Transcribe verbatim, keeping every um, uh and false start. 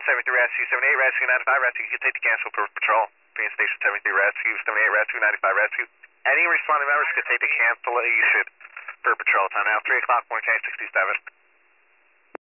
seventy-three Rescue, seventy-eight Rescue, ninety-five Rescue. You can take the cancel for patrol. Train Station seventy-three Rescue, seventy-eight Rescue, ninety-five Rescue. Any responding members could take the cancellation for patrol. Time now, three o'clock, point change, sixty-seven.